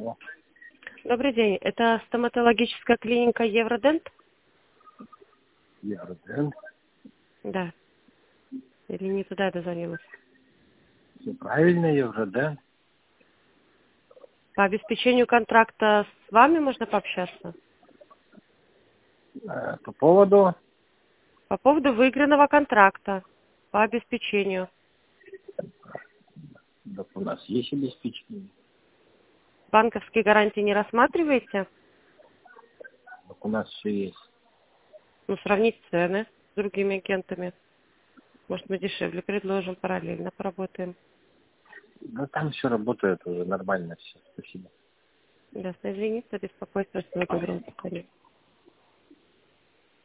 Алло. Добрый день. Это стоматологическая клиника Евродент? Евродент. Да. Или не туда я дозвонилась? Все правильно, Евродент. По обеспечению контракта с вами можно пообщаться? По поводу По поводу выигранного контракта. По обеспечению. так у нас есть обеспечение. Банковские гарантии не рассматриваете? Так у нас все есть. Ну, сравнить цены с другими агентами. Может, мы дешевле предложим, параллельно поработаем. Ну там все работает уже нормально все. Спасибо. Ясно, извините за беспокойство. Всего доброго. До свидания.